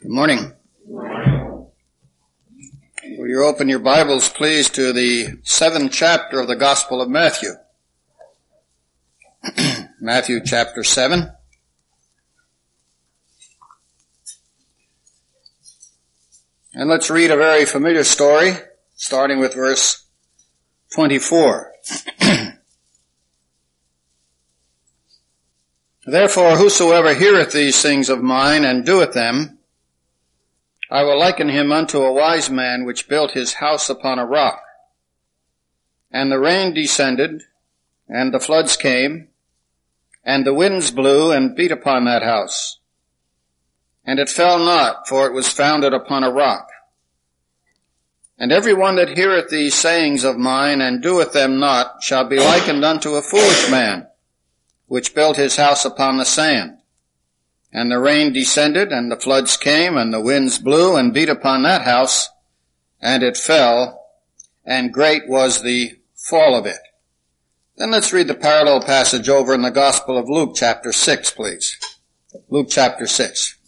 Good morning. Will you open your Bibles, please, to the 7th chapter of the Gospel of Matthew. Matthew chapter 7. And let's read a very familiar story, starting with verse 24. Therefore, whosoever heareth these things of mine and doeth them, I will liken him unto a wise man which built his house upon a rock. And the rain descended, and the floods came, and the winds blew and beat upon that house. And it fell not, for it was founded upon a rock. And every one that heareth these sayings of mine and doeth them not shall be likened unto a foolish man, which built his house upon the sand. And the rain descended, and the floods came, and the winds blew and beat upon that house, and it fell, and great was the fall of it. Then let's read the parallel passage over in the Gospel of Luke chapter 6, please. Luke chapter 6.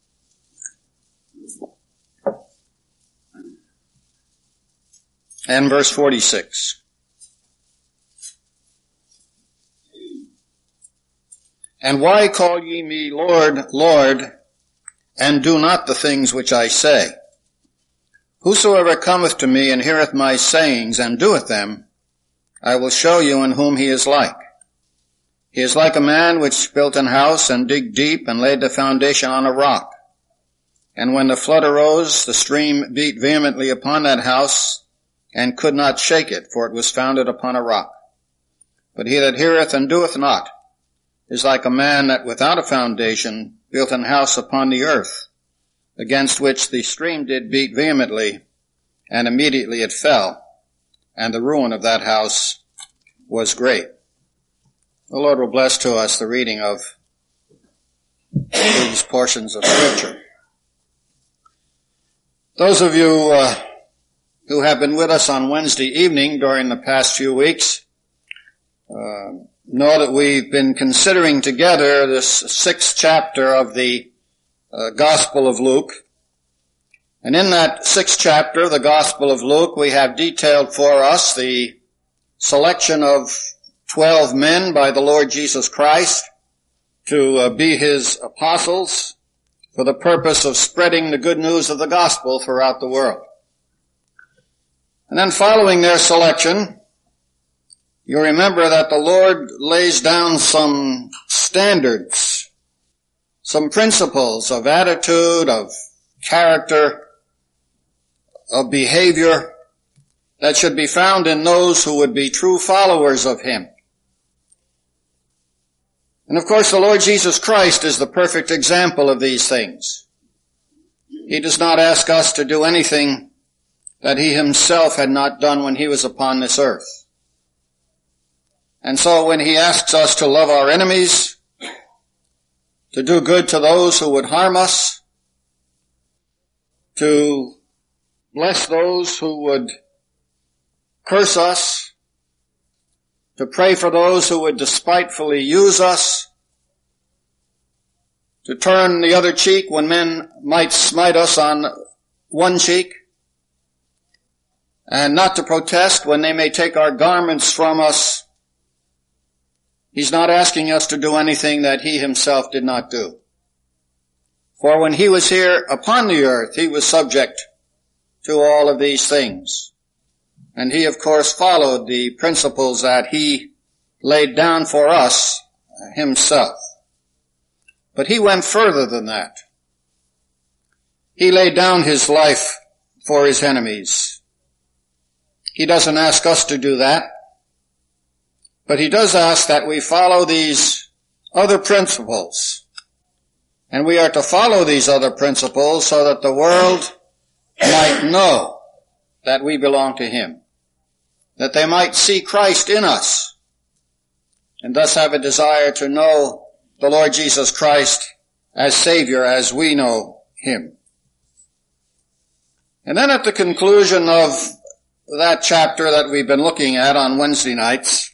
And verse 46. And why call ye me Lord, Lord, and do not the things which I say? Whosoever cometh to me and heareth my sayings and doeth them, I will show you in whom he is like. He is like a man which built an house and digged deep and laid the foundation on a rock. And when the flood arose, the stream beat vehemently upon that house and could not shake it, for it was founded upon a rock. But he that heareth and doeth not is like a man that without a foundation built an house upon the earth, against which the stream did beat vehemently, and immediately it fell, and the ruin of that house was great. The Lord will bless to us the reading of these portions of Scripture. Those of you who have been with us on Wednesday evening during the past few weeks know that we've been considering together this 6th chapter of the Gospel of Luke. And in that 6th chapter of the Gospel of Luke, we have detailed for us the selection of 12 men by the Lord Jesus Christ to be his apostles for the purpose of spreading the good news of the gospel throughout the world. And then following their selection, you remember that the Lord lays down some standards, some principles of attitude, of character, of behavior that should be found in those who would be true followers of him. And of course, the Lord Jesus Christ is the perfect example of these things. He does not ask us to do anything that he himself had not done when he was upon this earth. And so when he asks us to love our enemies, to do good to those who would harm us, to bless those who would curse us, to pray for those who would despitefully use us, to turn the other cheek when men might smite us on one cheek, and not to protest when they may take our garments from us. He's not asking us to do anything that he himself did not do. For when he was here upon the earth, he was subject to all of these things. And he, of course, followed the principles that he laid down for us himself. But he went further than that. He laid down his life for his enemies. He doesn't ask us to do that. But he does ask that we follow these other principles. And we are to follow these other principles so that the world might know that we belong to him. That they might see Christ in us. And thus have a desire to know the Lord Jesus Christ as Savior as we know him. And then at the conclusion of that chapter that we've been looking at on Wednesday nights,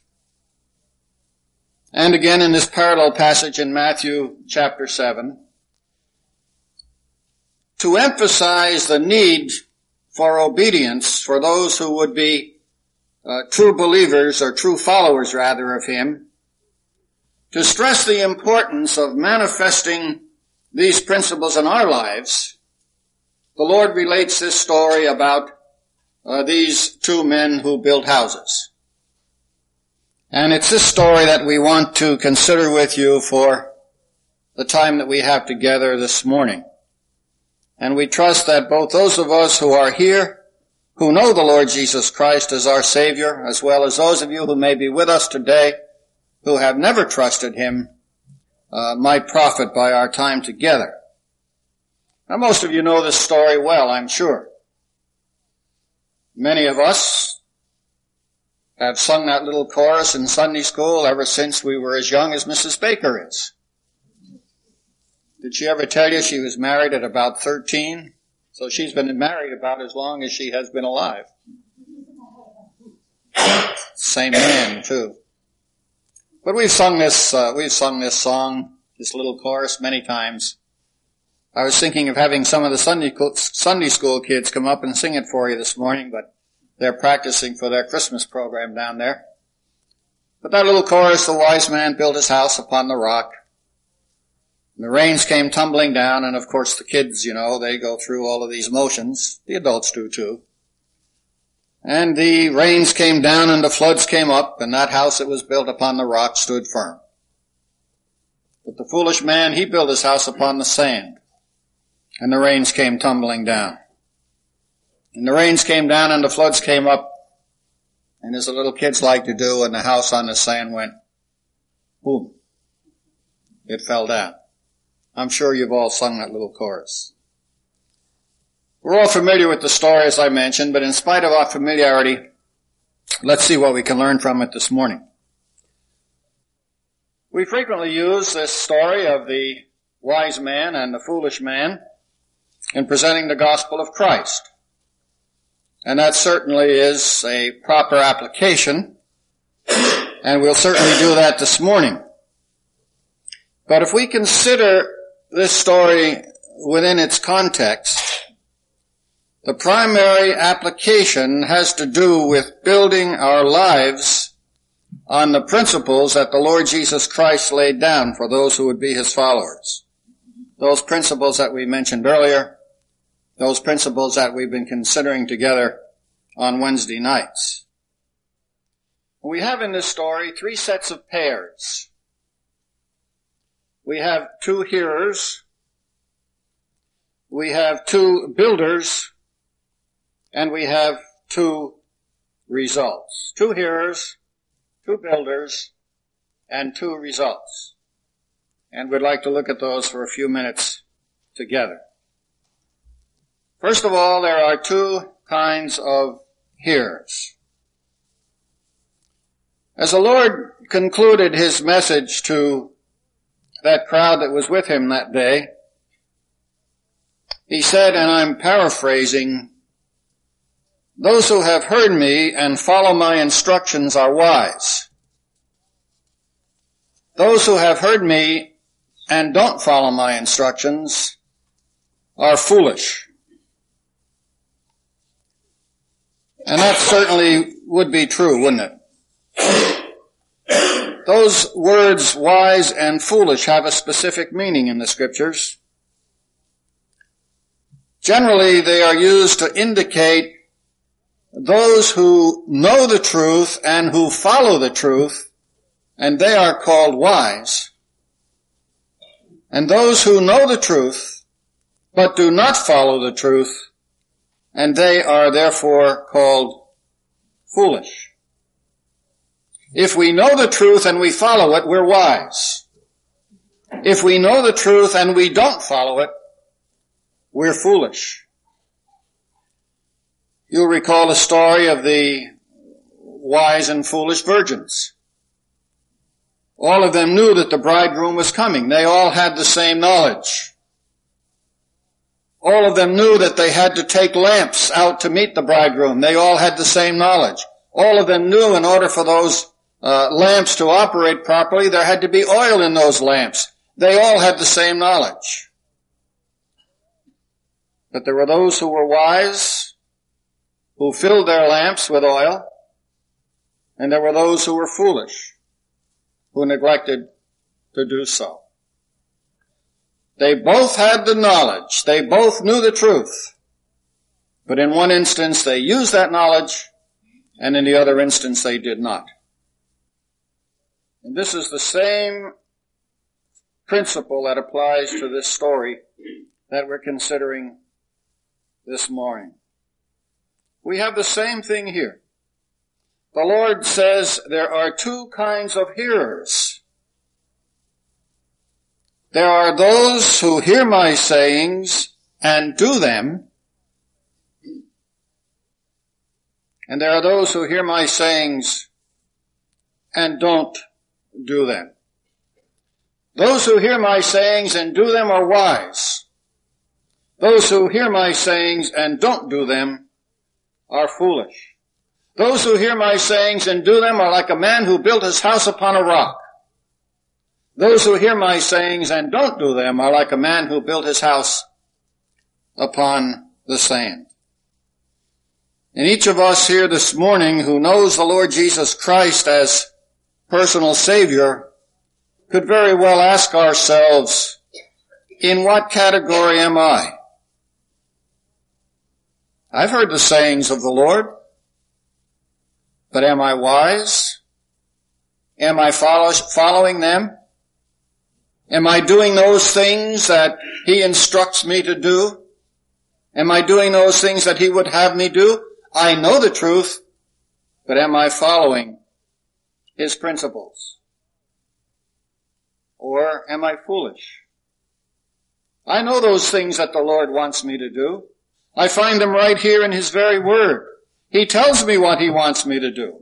and again in this parallel passage in Matthew chapter 7, to emphasize the need for obedience for those who would be true believers, or true followers rather, of him, to stress the importance of manifesting these principles in our lives. The Lord relates this story about these two men who built houses. And it's this story that we want to consider with you for the time that we have together this morning. And we trust that both those of us who are here, who know the Lord Jesus Christ as our Savior, as well as those of you who may be with us today who have never trusted him, might profit by our time together. Now, most of you know this story well, I'm sure. Many of us have sung that little chorus in Sunday school ever since we were as young as Mrs. Baker is. Did she ever tell you she was married at about 13? So she's been married about as long as she has been alive. Same man, too. But we've sung this song, this little chorus, many times. I was thinking of having some of the Sunday school kids come up and sing it for you this morning, but they're practicing for their Christmas program down there. But that little chorus, the wise man built his house upon the rock. And the rains came tumbling down, and of course the kids, they go through all of these motions. The adults do too. And the rains came down and the floods came up, and that house that was built upon the rock stood firm. But the foolish man, he built his house upon the sand, and the rains came tumbling down. And the rains came down and the floods came up, and as the little kids like to do, and the house on the sand went, boom. It fell down. I'm sure you've all sung that little chorus. We're all familiar with the story, as I mentioned, but in spite of our familiarity, let's see what we can learn from it this morning. We frequently use this story of the wise man and the foolish man in presenting the gospel of Christ. And that certainly is a proper application, and we'll certainly do that this morning. But if we consider this story within its context, the primary application has to do with building our lives on the principles that the Lord Jesus Christ laid down for those who would be his followers. Those principles that we mentioned earlier, those principles that we've been considering together on Wednesday nights. We have in this story three sets of pairs. We have two hearers, we have two builders, and we have two results. Two hearers, two builders, and two results. And we'd like to look at those for a few minutes together. First of all, there are two kinds of hearers. As the Lord concluded his message to that crowd that was with him that day, he said, and I'm paraphrasing, "Those who have heard me and follow my instructions are wise. Those who have heard me and don't follow my instructions are foolish." And that certainly would be true, wouldn't it? Those words, wise and foolish, have a specific meaning in the Scriptures. Generally, they are used to indicate those who know the truth and who follow the truth, and they are called wise. And those who know the truth, but do not follow the truth, and they are therefore called foolish. If we know the truth and we follow it, we're wise. If we know the truth and we don't follow it, we're foolish. You'll recall the story of the wise and foolish virgins. All of them knew that the bridegroom was coming. They all had the same knowledge. All of them knew that they had to take lamps out to meet the bridegroom. They all had the same knowledge. All of them knew in order for those lamps to operate properly, there had to be oil in those lamps. They all had the same knowledge. But there were those who were wise, who filled their lamps with oil, and there were those who were foolish, who neglected to do so. They both had the knowledge. They both knew the truth. But in one instance they used that knowledge, and in the other instance they did not. And this is the same principle that applies to this story that we're considering this morning. We have the same thing here. The Lord says there are two kinds of hearers. There are those who hear my sayings and do them, and there are those who hear my sayings and don't do them. Those who hear my sayings and do them are wise. Those who hear my sayings and don't do them are foolish. Those who hear my sayings and do them are like a man who built his house upon a rock. Those who hear my sayings and don't do them are like a man who built his house upon the sand. And each of us here this morning who knows the Lord Jesus Christ as personal Savior could very well ask ourselves, in what category am I? I've heard the sayings of the Lord, but am I wise? Am I following them? Am I doing those things that He instructs me to do? Am I doing those things that He would have me do? I know the truth, but am I following His principles? Or am I foolish? I know those things that the Lord wants me to do. I find them right here in His very word. He tells me what He wants me to do.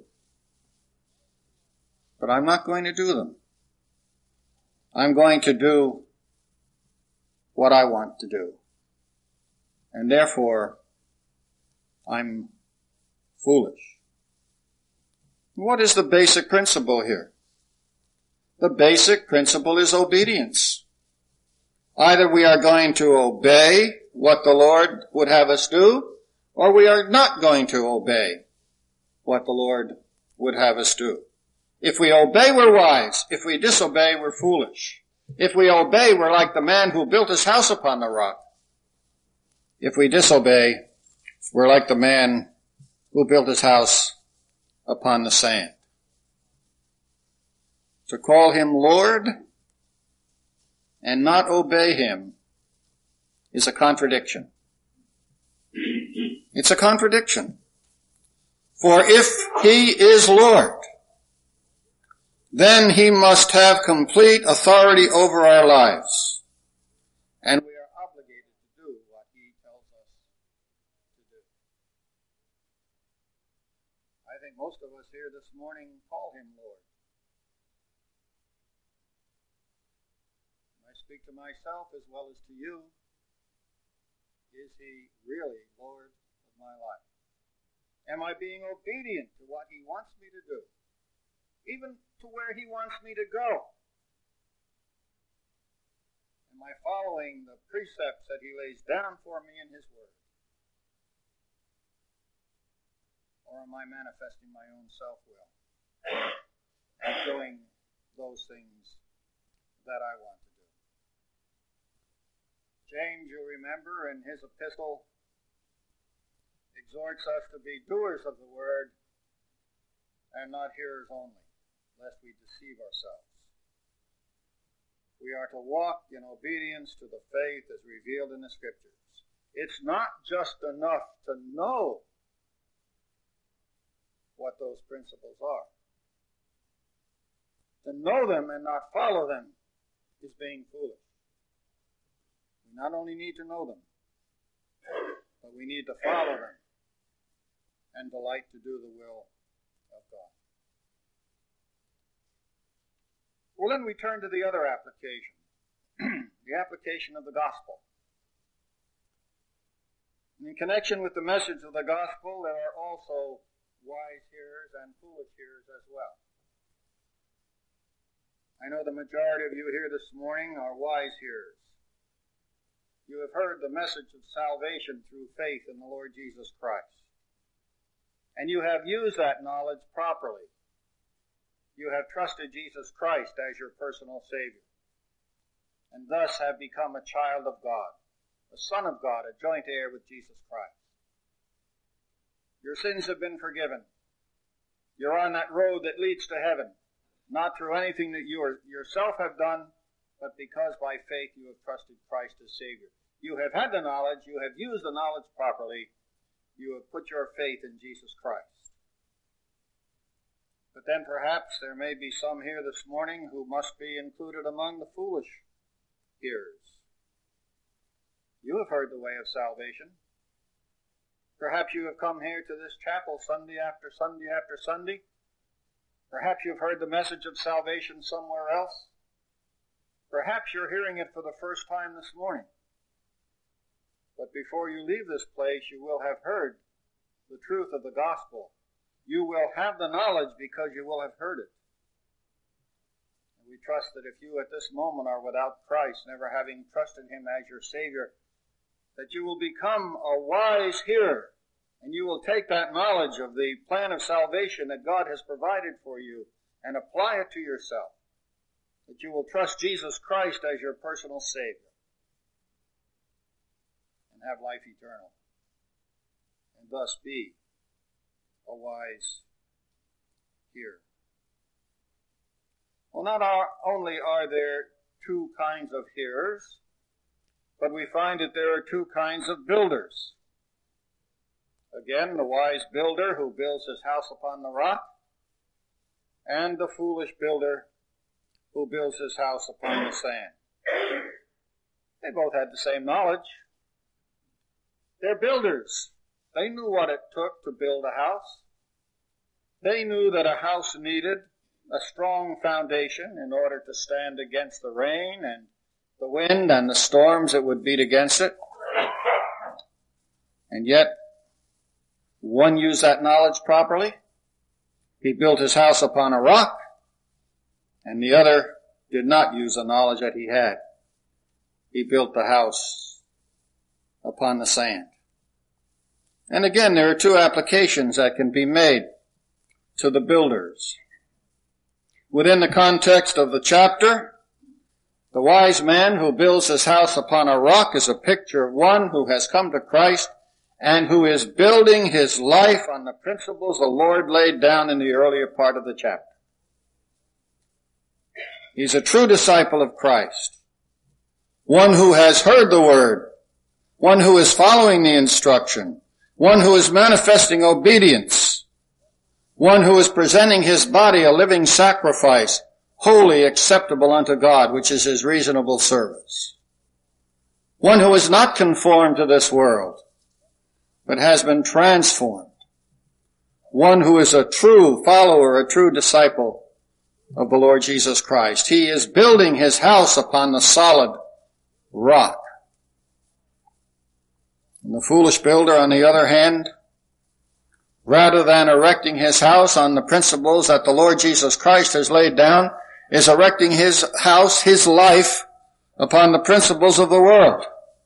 But I'm not going to do them. I'm going to do what I want to do. And therefore, I'm foolish. What is the basic principle here? The basic principle is obedience. Either we are going to obey what the Lord would have us do, or we are not going to obey what the Lord would have us do. If we obey, we're wise. If we disobey, we're foolish. If we obey, we're like the man who built his house upon the rock. If we disobey, we're like the man who built his house upon the sand. To call Him Lord and not obey Him is a contradiction. It's a contradiction. For if He is Lord, then He must have complete authority over our lives. And we are obligated to do what He tells us to do. I think most of us here this morning call Him Lord. I speak to myself as well as to you. Is He really Lord of my life? Am I being obedient to what He wants me to do? Even to where He wants me to go? Am I following the precepts that He lays down for me in His Word? Or am I manifesting my own self-will and doing those things that I want to do? James, you remember, in his epistle, exhorts us to be doers of the Word and not hearers only, lest we deceive ourselves. We are to walk in obedience to the faith as revealed in the Scriptures. It's not just enough to know what those principles are. To know them and not follow them is being foolish. We not only need to know them, but we need to follow them and delight to do the will of God. Well, then we turn to the other application, the application of the gospel. In connection with the message of the gospel, there are also wise hearers and foolish hearers as well. I know the majority of you here this morning are wise hearers. You have heard the message of salvation through faith in the Lord Jesus Christ. And you have used that knowledge properly. You have trusted Jesus Christ as your personal Savior, and thus have become a child of God, a son of God, a joint heir with Jesus Christ. Your sins have been forgiven. You're on that road that leads to heaven, not through anything that you yourself have done, but because by faith you have trusted Christ as Savior. You have had the knowledge, you have used the knowledge properly, you have put your faith in Jesus Christ. But then perhaps there may be some here this morning who must be included among the foolish hearers. You have heard the way of salvation. Perhaps you have come here to this chapel Sunday after Sunday after Sunday. Perhaps you've heard the message of salvation somewhere else. Perhaps you're hearing it for the first time this morning. But before you leave this place, you will have heard the truth of the gospel. You will have the knowledge because you will have heard it. And we trust that if you at this moment are without Christ, never having trusted Him as your Savior, that you will become a wise hearer, and you will take that knowledge of the plan of salvation that God has provided for you and apply it to yourself. That you will trust Jesus Christ as your personal Savior and have life eternal, and thus be a wise hearer. Well, not only are there two kinds of hearers, but we find that there are two kinds of builders. Again, the wise builder who builds his house upon the rock, and the foolish builder who builds his house upon the sand. They both had the same knowledge. They're builders. They knew what it took to build a house. They knew that a house needed a strong foundation in order to stand against the rain and the wind and the storms that would beat against it. And yet, one used that knowledge properly. He built his house upon a rock, and the other did not use the knowledge that he had. He built the house upon the sand. And again, there are two applications that can be made to the builders. Within the context of the chapter, the wise man who builds his house upon a rock is a picture of one who has come to Christ and who is building his life on the principles the Lord laid down in the earlier part of the chapter. He's a true disciple of Christ, one who has heard the word, one who is following the instruction, one who is manifesting obedience, one who is presenting his body a living sacrifice, holy, acceptable unto God, which is his reasonable service. One who is not conformed to this world, but has been transformed. One who is a true follower, a true disciple of the Lord Jesus Christ. He is building his house upon the solid rock. And the foolish builder, on the other hand, rather than erecting his house on the principles that the Lord Jesus Christ has laid down, is erecting his house, his life, upon the principles of the world.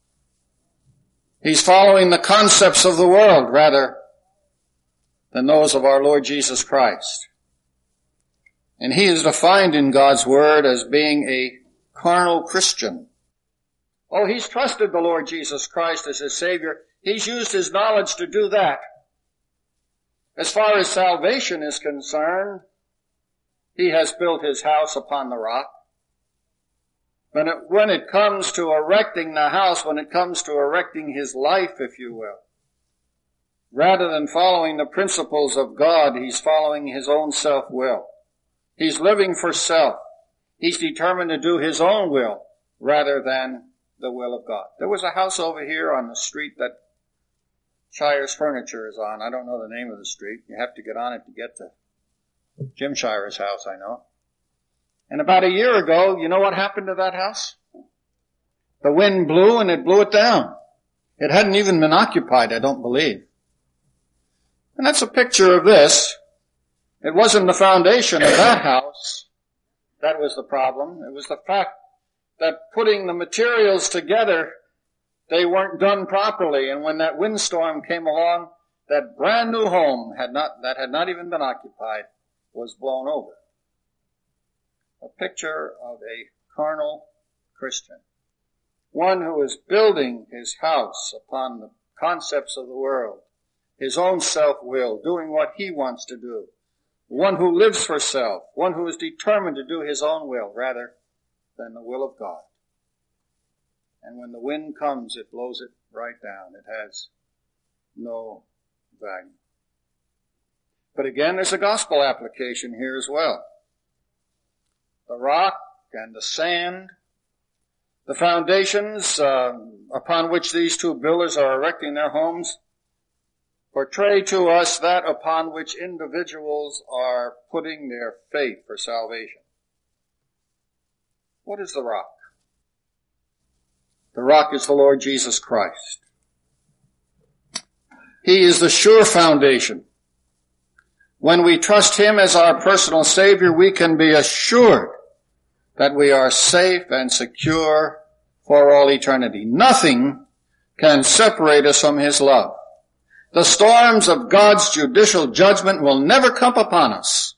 He's following the concepts of the world rather than those of our Lord Jesus Christ. And he is defined in God's word as being a carnal Christian. Oh, he's trusted the Lord Jesus Christ as his Savior. He's used his knowledge to do that. As far as salvation is concerned, he has built his house upon the rock. But when it comes to erecting the house, when it comes to erecting his life, if you will, rather than following the principles of God, he's following his own self-will. He's living for self. He's determined to do his own will rather than the will of God. There was a house over here on the street that Shire's Furniture is on. I don't know the name of the street. You have to get on it to get to Jim Shire's house, I know. And about a year ago, you know what happened to that house? The wind blew and it blew it down. It hadn't even been occupied, I don't believe. And that's a picture of this. It wasn't the foundation of that house that was the problem. It was the fact that putting the materials together They weren't done properly, and when that windstorm came along, that brand new home that had not even been occupied was blown over. A picture of a carnal Christian. One who is building his house upon the concepts of the world, his own self-will, doing what he wants to do. One who lives for self, one who is determined to do his own will rather than the will of God. And when the wind comes, it blows it right down. It has no value. But again, there's a gospel application here as well. The rock and the sand, the foundations upon which these two builders are erecting their homes, portray to us that upon which individuals are putting their faith for salvation. What is the rock? The rock is the Lord Jesus Christ. He is the sure foundation. When we trust Him as our personal Savior, we can be assured that we are safe and secure for all eternity. Nothing can separate us from His love. The storms of God's judicial judgment will never come upon us.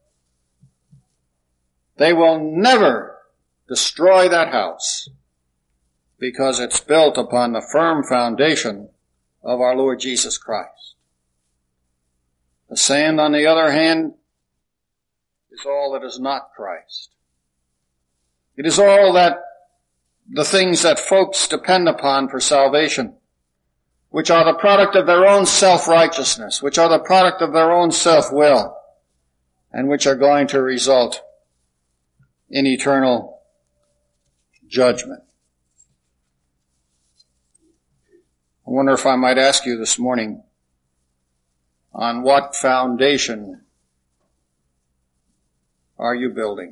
They will never destroy that house because it's built upon the firm foundation of our Lord Jesus Christ. The sand, on the other hand, is all that is not Christ. It is all that the things that folks depend upon for salvation, which are the product of their own self-righteousness, which are the product of their own self-will, and which are going to result in eternal judgment. I wonder if I might ask you this morning, on what foundation are you building?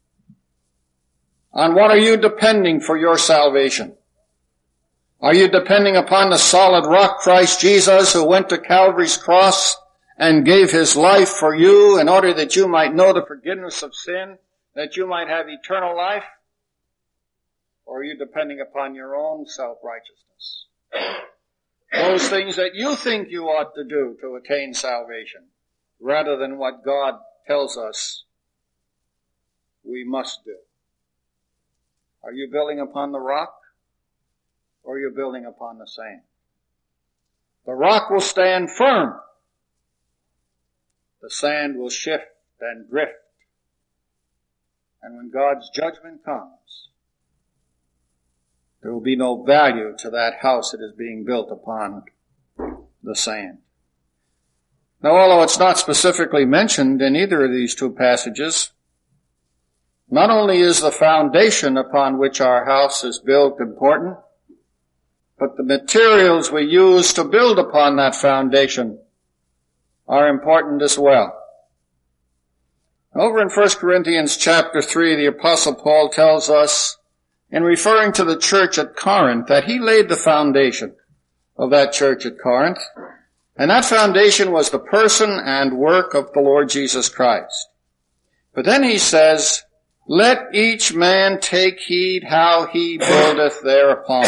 On what are you depending for your salvation? Are you depending upon the solid rock, Christ Jesus, who went to Calvary's cross and gave His life for you in order that you might know the forgiveness of sin, that you might have eternal life? Or are you depending upon your own self-righteousness? Those things that you think you ought to do to attain salvation, rather than what God tells us we must do. Are you building upon the rock, or are you building upon the sand? The rock will stand firm. The sand will shift and drift. And when God's judgment comes, there will be no value to that house that is being built upon the sand. Now, although it's not specifically mentioned in either of these two passages, not only is the foundation upon which our house is built important, but the materials we use to build upon that foundation are important as well. Over in 1 Corinthians chapter 3, the Apostle Paul tells us, in referring to the church at Corinth, that he laid the foundation of that church at Corinth, and that foundation was the person and work of the Lord Jesus Christ. But then he says, let each man take heed how he buildeth thereupon.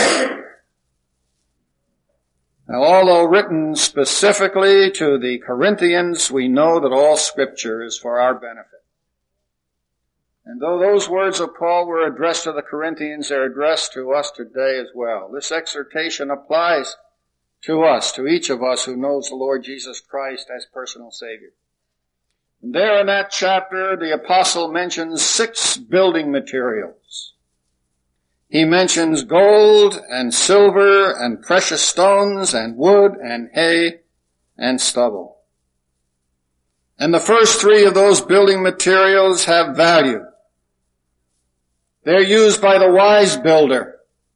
Now, although written specifically to the Corinthians, we know that all Scripture is for our benefit. And though those words of Paul were addressed to the Corinthians, they're addressed to us today as well. This exhortation applies to us, to each of us who knows the Lord Jesus Christ as personal Savior. And there in that chapter, the apostle mentions 6 building materials. He mentions gold and silver and precious stones and wood and hay and stubble. And the first 3 of those building materials have value. They're used by the wise builder.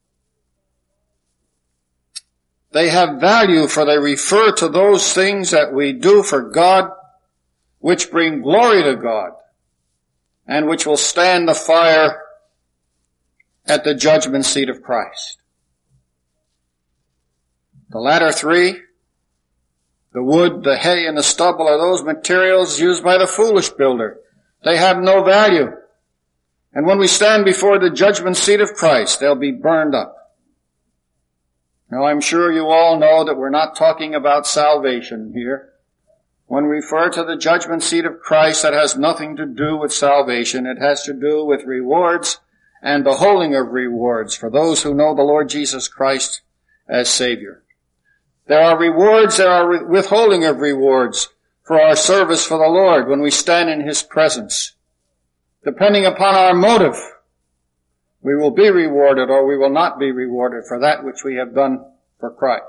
They have value, for they refer to those things that we do for God, which bring glory to God, and which will stand the fire at the judgment seat of Christ. The latter 3, the wood, the hay, and the stubble, are those materials used by the foolish builder. They have no value. And when we stand before the judgment seat of Christ, they'll be burned up. Now I'm sure you all know that we're not talking about salvation here. When we refer to the judgment seat of Christ, that has nothing to do with salvation. It has to do with rewards and the holding of rewards for those who know the Lord Jesus Christ as Savior. There are rewards, there are withholding of rewards for our service for the Lord when we stand in His presence. Depending upon our motive, we will be rewarded or we will not be rewarded for that which we have done for Christ.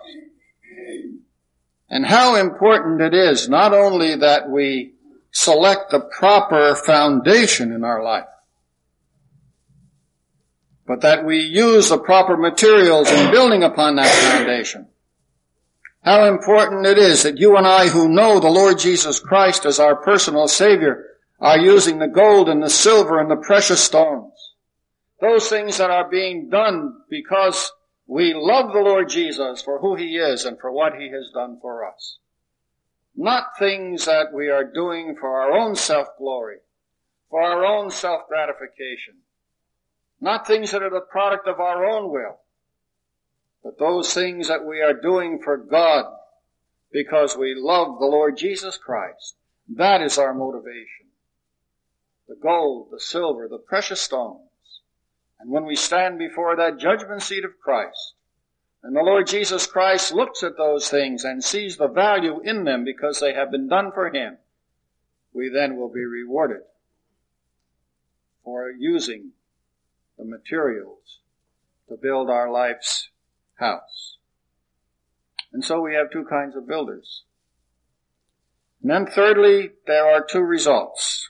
And how important it is not only that we select the proper foundation in our life, but that we use the proper materials in building upon that foundation. How important it is that you and I who know the Lord Jesus Christ as our personal Savior are using the gold and the silver and the precious stones. Those things that are being done because we love the Lord Jesus for who He is and for what He has done for us. Not things that we are doing for our own self-glory, for our own self-gratification. Not things that are the product of our own will, but those things that we are doing for God because we love the Lord Jesus Christ. That is our motivation. The gold, the silver, the precious stones. And when we stand before that judgment seat of Christ, and the Lord Jesus Christ looks at those things and sees the value in them because they have been done for Him, we then will be rewarded for using the materials to build our life's house. And so we have two kinds of builders. And then thirdly, there are two results.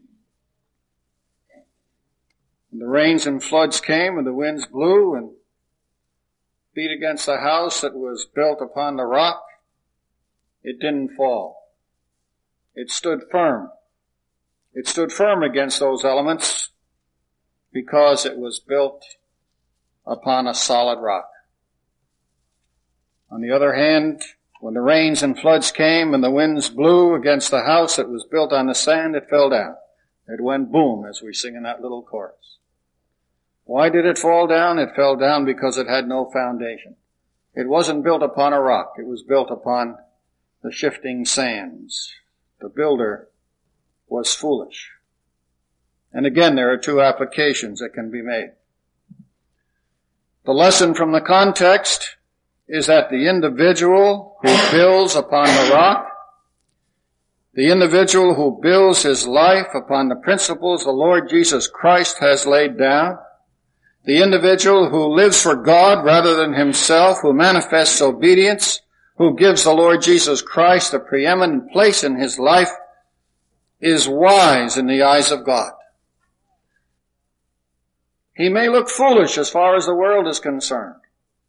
When the rains and floods came and the winds blew and beat against the house that was built upon the rock, it didn't fall. It stood firm. It stood firm against those elements because it was built upon a solid rock. On the other hand, when the rains and floods came and the winds blew against the house that was built on the sand, it fell down. It went boom, as we sing in that little chorus. Why did it fall down? It fell down because it had no foundation. It wasn't built upon a rock. It was built upon the shifting sands. The builder was foolish. And again, there are two applications that can be made. The lesson from the context is that the individual who builds upon the rock, the individual who builds his life upon the principles the Lord Jesus Christ has laid down, the individual who lives for God rather than himself, who manifests obedience, who gives the Lord Jesus Christ a preeminent place in his life, is wise in the eyes of God. He may look foolish as far as the world is concerned.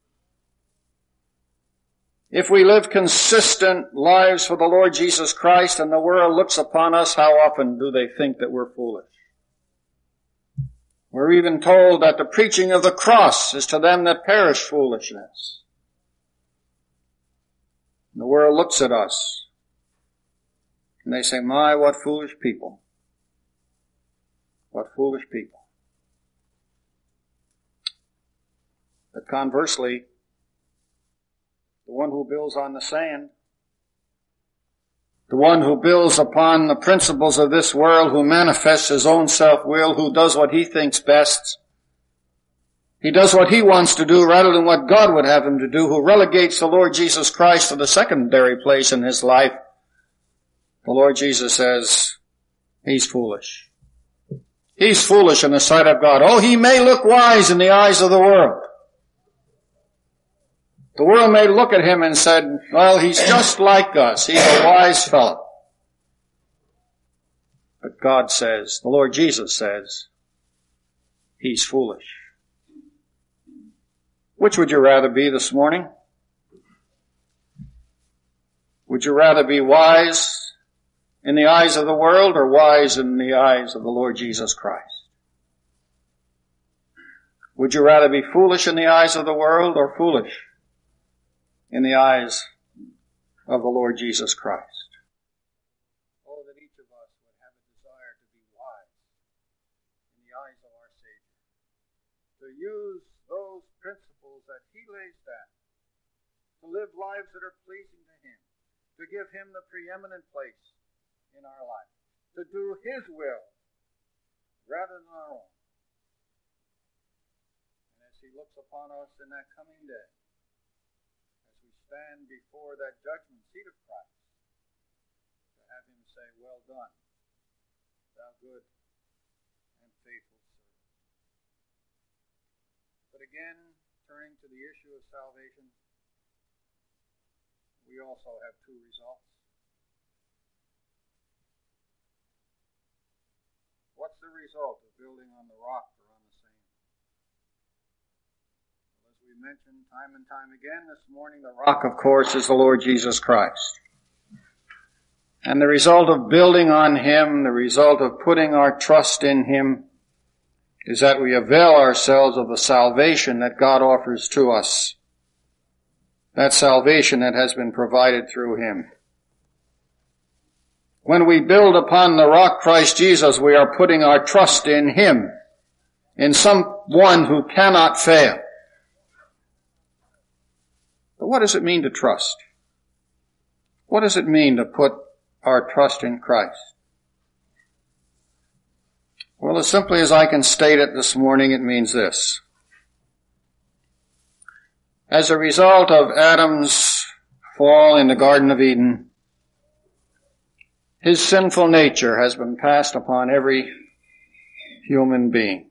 If we live consistent lives for the Lord Jesus Christ and the world looks upon us, how often do they think that we're foolish? We're even told that the preaching of the cross is to them that perish foolishness. The world looks at us and they say, my, what foolish people. What foolish people. But conversely, the one who builds on the sand, the one who builds upon the principles of this world, who manifests his own self-will, who does what he thinks best, he does what he wants to do rather than what God would have him to do, who relegates the Lord Jesus Christ to the secondary place in his life, the Lord Jesus says, he's foolish. He's foolish in the sight of God. Oh, he may look wise in the eyes of the world. The world may look at him and said, well, he's just like us. He's a wise fellow. But God says, the Lord Jesus says, he's foolish. Which would you rather be this morning? Would you rather be wise in the eyes of the world or wise in the eyes of the Lord Jesus Christ? Would you rather be foolish in the eyes of the world or foolish in the eyes of the Lord Jesus Christ? Oh, that each of us would have a desire to be wise in the eyes of our Savior, to use those principles that He lays down to live lives that are pleasing to Him, to give Him the preeminent place in our life, to do His will rather than our own. And as He looks upon us in that coming day, as we stand before that judgment seat of Christ, to have Him say, "Well done, thou good and faithful servant." But again, turning to the issue of salvation, we also have two results. What's the result of building on the rock or on the sand? Well, as we mentioned time and time again this morning, the rock, of course, is the Lord Jesus Christ. And the result of building on Him, the result of putting our trust in Him, is that we avail ourselves of the salvation that God offers to us. That salvation that has been provided through Him. When we build upon the rock Christ Jesus, we are putting our trust in Him, in someone who cannot fail. But what does it mean to trust? What does it mean to put our trust in Christ? Well, as simply as I can state it this morning, it means this. As a result of Adam's fall in the Garden of Eden, his sinful nature has been passed upon every human being.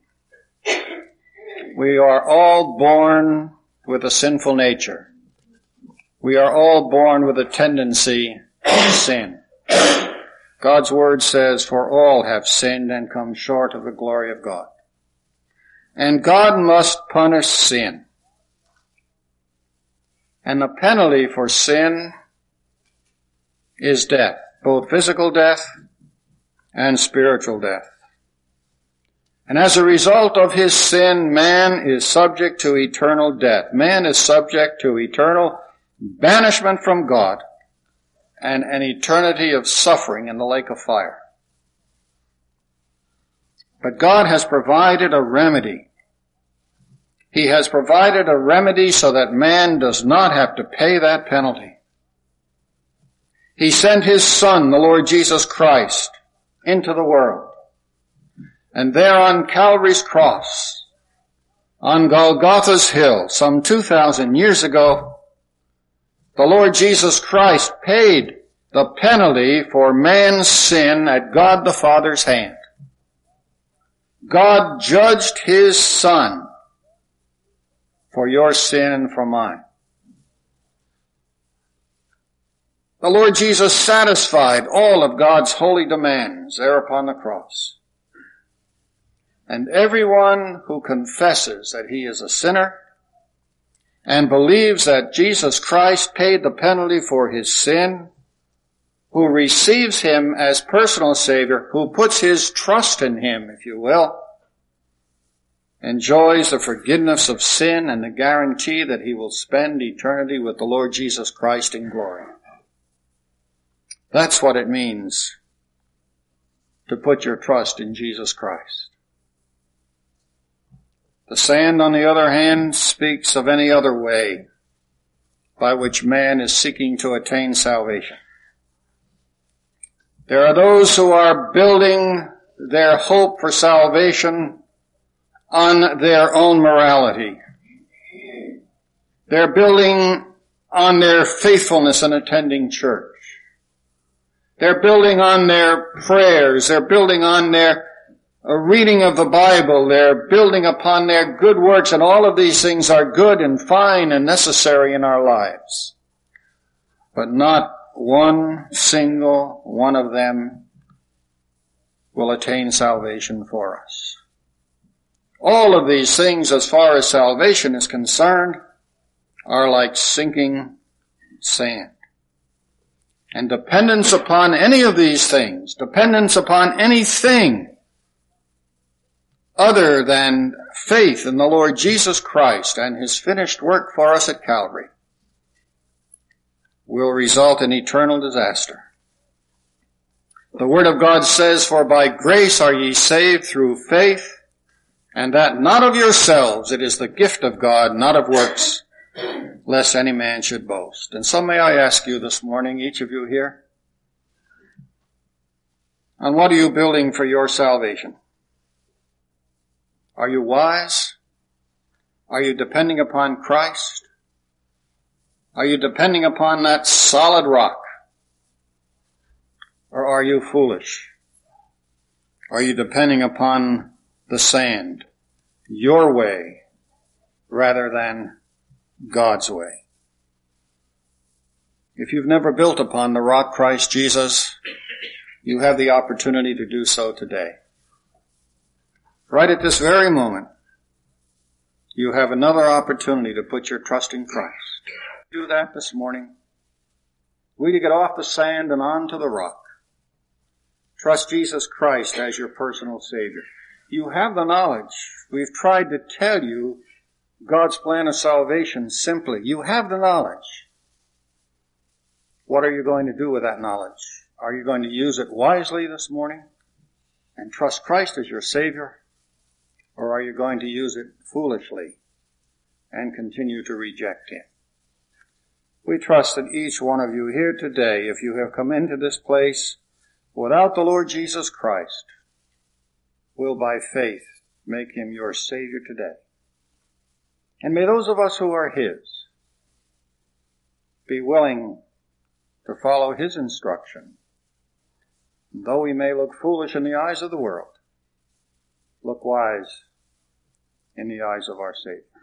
We are all born with a sinful nature. We are all born with a tendency to sin. God's word says, "For all have sinned and come short of the glory of God." And God must punish sin. And the penalty for sin is death, both physical death and spiritual death. And as a result of his sin, man is subject to eternal death. Man is subject to eternal banishment from God and an eternity of suffering in the lake of fire. But God has provided a remedy. He has provided a remedy so that man does not have to pay that penalty. He sent His Son, the Lord Jesus Christ, into the world. And there on Calvary's cross, on Golgotha's hill, some 2,000 years ago, the Lord Jesus Christ paid the penalty for man's sin at God the Father's hand. God judged His Son for your sin and for mine. The Lord Jesus satisfied all of God's holy demands there upon the cross. And everyone who confesses that he is a sinner and believes that Jesus Christ paid the penalty for his sin, who receives Him as personal Savior, who puts his trust in Him, if you will, enjoys the forgiveness of sin and the guarantee that he will spend eternity with the Lord Jesus Christ in glory. That's what it means to put your trust in Jesus Christ. The sand, on the other hand, speaks of any other way by which man is seeking to attain salvation. There are those who are building their hope for salvation on their own morality. They're building on their faithfulness in attending church. They're building on their prayers. They're building on their reading of the Bible. They're building upon their good works, and all of these things are good and fine and necessary in our lives. But not one single one of them will attain salvation for us. All of these things, as far as salvation is concerned, are like sinking sand. And dependence upon any of these things, dependence upon anything other than faith in the Lord Jesus Christ and His finished work for us at Calvary, will result in eternal disaster. The Word of God says, "For by grace are ye saved through faith, and that not of yourselves, it is the gift of God, not of works, lest any man should boast. And so may I ask you this morning, each of you here, on what are you building for your salvation? Are you wise? Are you depending upon Christ? Are you depending upon that solid rock? Or are you foolish? Are you depending upon the sand, your way, rather than God's way? If you've never built upon the rock Christ Jesus, you have the opportunity to do so today. Right at this very moment, you have another opportunity to put your trust in Christ. Do that this morning. Will you get off the sand and onto the rock? Trust Jesus Christ as your personal Savior. You have the knowledge. We've tried to tell you God's plan of salvation simply. You have the knowledge. What are you going to do with that knowledge? Are you going to use it wisely this morning and trust Christ as your Savior? Or are you going to use it foolishly and continue to reject Him? We trust that each one of you here today, if you have come into this place without the Lord Jesus Christ, will by faith make Him your Savior today. And may those of us who are His be willing to follow His instruction. Though we may look foolish in the eyes of the world, look wise in the eyes of our Savior.